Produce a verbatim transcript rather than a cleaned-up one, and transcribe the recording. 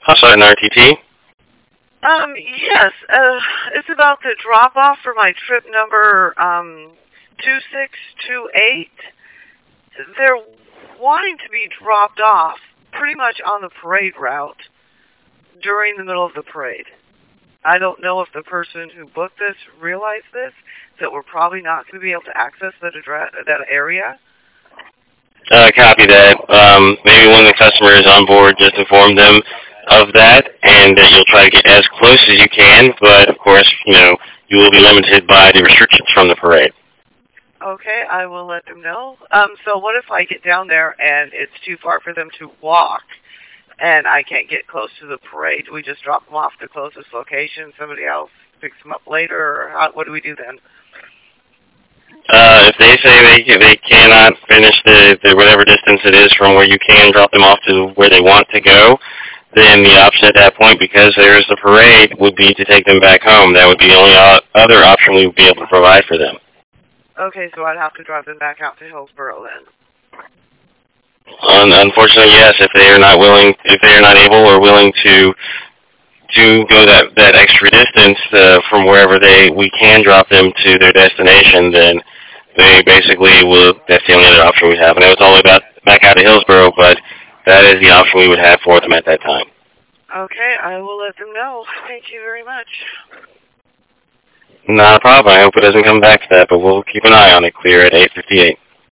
Hostline R T T. Um, yes, uh, it's about the drop-off for my trip number, um, two six two eight. They're wanting to be dropped off pretty much on the parade route during the middle of the parade. I don't know if the person who booked this realized this, that we're probably not going to be able to access that address, that area. Uh, copy that. Um, maybe when the customer is on board, just inform them of that, and that you'll try to get as close as you can, but of course, you know, you will be limited by the restrictions from the parade. Okay, I will let them know. Um, so what if I get down there and it's too far for them to walk, and I can't get close to the parade? Do we just drop them off to the closest location, somebody else picks them up later, or how, what do we do then? Uh, if they say they they cannot finish the, the whatever distance it is from where you can drop them off to where they want to go, then the option at that point, because there's the parade, would be to take them back home. That would be the only o- other option we would be able to provide for them. Okay, so I'd have to drive them back out to Hillsboro then. Un- unfortunately, yes. If they are not willing, if they are not able or willing to to go that that extra distance uh, from wherever they we can drop them to their destination, then they basically will. That's the only other option we have. And it was all the way back back out to Hillsboro, but that is the option we would have for them at that time. Okay, I will let them know. Thank you very much. Not a problem. I hope it doesn't come back to that, but we'll keep an eye on it. Clear at eight fifty-eight.